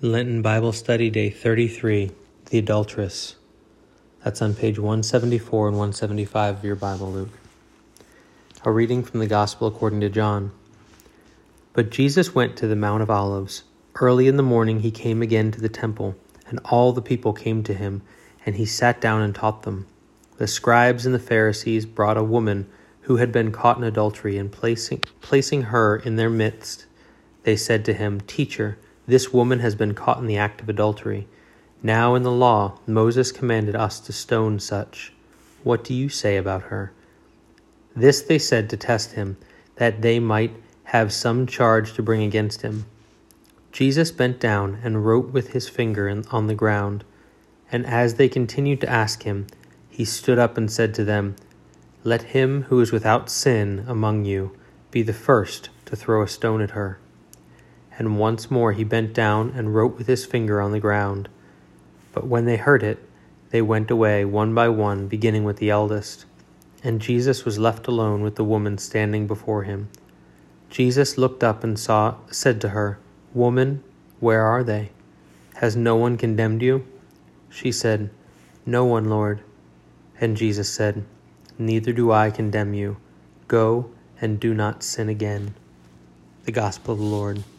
Lenten Bible Study Day 33, The Adulteress. That's on page 174 and 175 of your Bible, Luke. A reading from the Gospel according to John. But Jesus went to the Mount of Olives. Early in the morning he came again to the temple, and all the people came to him, and he sat down and taught them. The scribes and the Pharisees brought a woman who had been caught in adultery, and placing her in their midst, they said to him, "Teacher, this woman has been caught in the act of adultery. Now in the law, Moses commanded us to stone such. What do you say about her?" This they said to test him, that they might have some charge to bring against him. Jesus bent down and wrote with his finger on the ground. And as they continued to ask him, he stood up and said to them, "Let him who is without sin among you be the first to throw a stone at her." And once more he bent down and wrote with his finger on the ground. But when they heard it, they went away one by one, beginning with the eldest. And Jesus was left alone with the woman standing before him. Jesus looked up and said to her, "Woman, where are they? Has no one condemned you?" She said, "No one, Lord." And Jesus said, "Neither do I condemn you. Go and do not sin again." The Gospel of the Lord.